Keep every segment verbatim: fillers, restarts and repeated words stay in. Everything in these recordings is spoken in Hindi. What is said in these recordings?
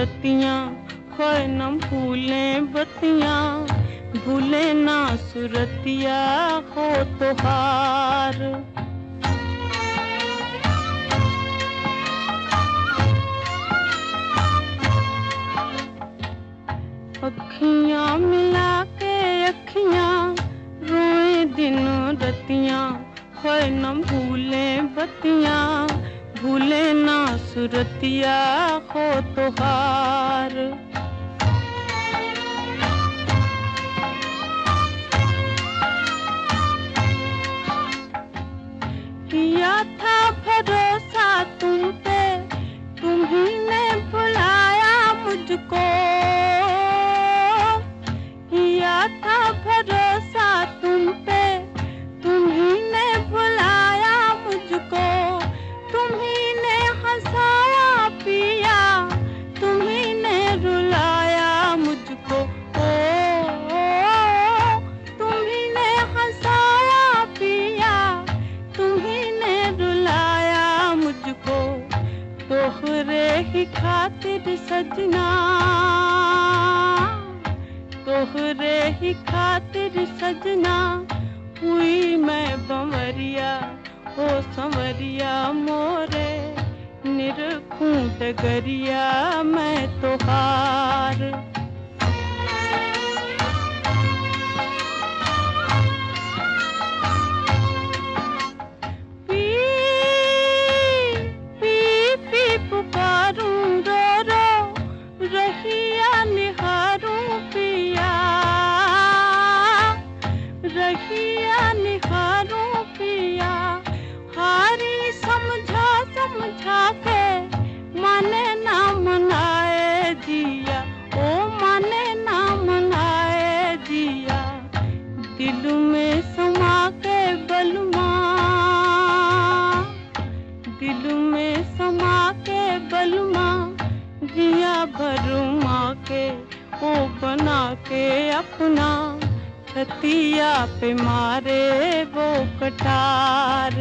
रतियाँ, खोए न भूलें बतियाँ, भूले ना सुरतिया हो तोहार। अखियाँ मिला के अखियाँ रोए दिनों रतियाँ, खोए न भूलें बतियाँ, भूले ना सुरतिया हो तोहार। किया था भरोसा तुम पे, तुम्ही भुलाया मुझको। किया था भरोसा तुम पे, तुम्ही भुलाया मुझको। तुम्ही ने हंसाया पिया, तुम्ही ने रुलाया मुझको। ओ, ओ तुम्ही ने हंसाया पिया, तुम्ही ने रुलाया मुझको। तोहरे ही खातिर सजना, तोहरे ही खातिर सजना, हुई मैं बंवरिया ओ संवरिया मोरे। निरखूं डगरिया मैं तोहार। पी पी पी पुकारूं रो रो, रहिया निहारूं पिया, रहिया निहारूं पिया। हारी समझा समझा के, माने ना मनाए जिया, ओ माने ना मनाए जिया। दिल में समा के बलमा, दिल में समा के बलमा, जिया भरमा के ओ बना के अपना। छतिया पे मारे वो कटार।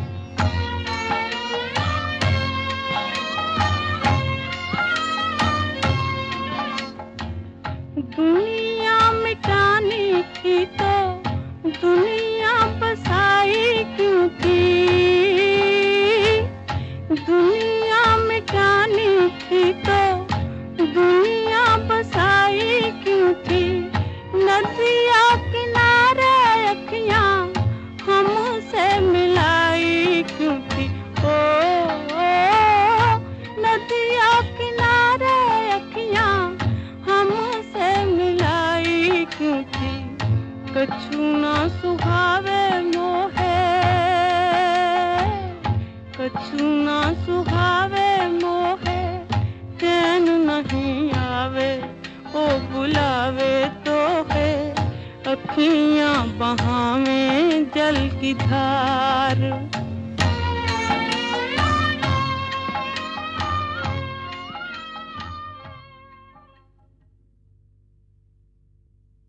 दुनिया मिटानी थी तो दुनिया बसाई क्यों थी। दुनिया मिटानी थी तो दुनिया बसाई क्यों थी। नदिया किनारे अखियाँ हमसे मिलाई क्यों थी। ओ, ओ नदिया किनारे अखियाँ हमसे मिलाई क्यों थी। कछु ना सुहावे मोहे, कछु ना सुहावे मोहे। चैन नहीं आवे ओ बुलावे तो है, अखियाँ बहावे जल की धार।